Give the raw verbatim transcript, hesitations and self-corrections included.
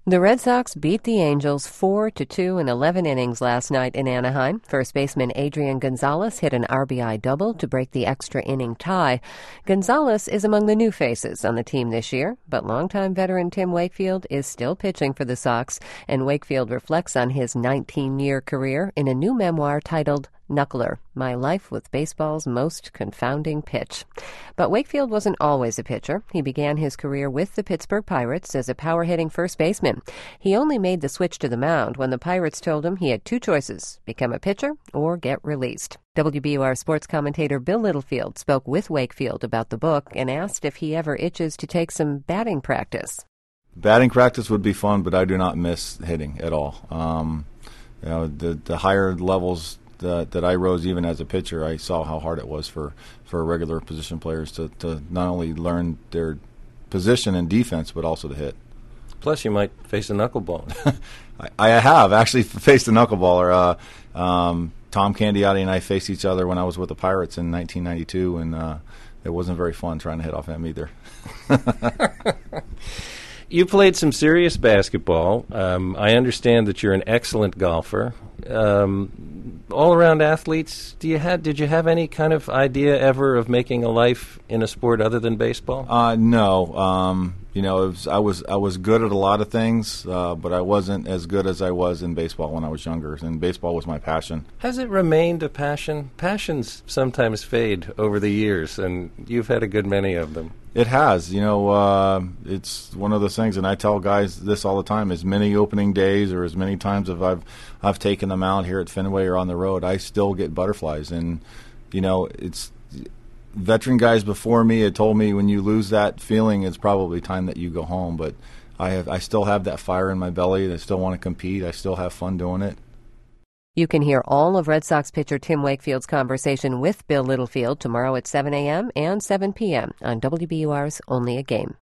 The Red Sox beat the Angels four to two in eleven innings last night in Anaheim. First baseman Adrian Gonzalez hit an R B I double to break the extra inning tie. Gonzalez is among the new faces on the team this year, but longtime veteran Tim Wakefield is still pitching for the Sox, and Wakefield reflects on his nineteen-year career in a new memoir titled Knuckler, My Life with Baseball's Most Confounding Pitch. But Wakefield wasn't always a pitcher. He began his career with the Pittsburgh Pirates as a power-hitting first baseman. He only made the switch to the mound when the Pirates told him he had two choices: become a pitcher or get released. W B U R sports commentator Bill Littlefield spoke with Wakefield about the book and asked if he ever itches to take some batting practice. Batting practice would be fun, but I do not miss hitting at all. Um, you know, the, the higher levels that, that I rose even as a pitcher, I saw how hard it was for, for regular position players to, to not only learn their position and defense, but also to hit. Plus, you might face a knuckleballer. I, I have actually faced a knuckleballer. Uh, um, Tom Candiotti and I faced each other when I was with the Pirates in nineteen ninety-two, and uh, it wasn't very fun trying to hit off him either. You played some serious basketball. Um, I understand that you're an excellent golfer. Um, all-around athletes, do you had? Did you have any kind of idea ever of making a life in a sport other than baseball? Uh, no. Um, you know, it was, I was I was good at a lot of things, uh, but I wasn't as good as I was in baseball when I was younger. And baseball was my passion. Has it remained a passion? Passions sometimes fade over the years, and you've had a good many of them. It has. You know, uh, it's one of those things, and I tell guys this all the time: as many opening days or as many times as I've I've taken them out here at Fenway or on the road, I still get butterflies. And you know, it's veteran guys before me had told me when you lose that feeling, it's probably time that you go home. But I have, I still have that fire in my belly. I still want to compete. I still have fun doing it. You can hear all of Red Sox pitcher Tim Wakefield's conversation with Bill Littlefield tomorrow at seven a.m. and seven p.m. on W B U R's Only a Game.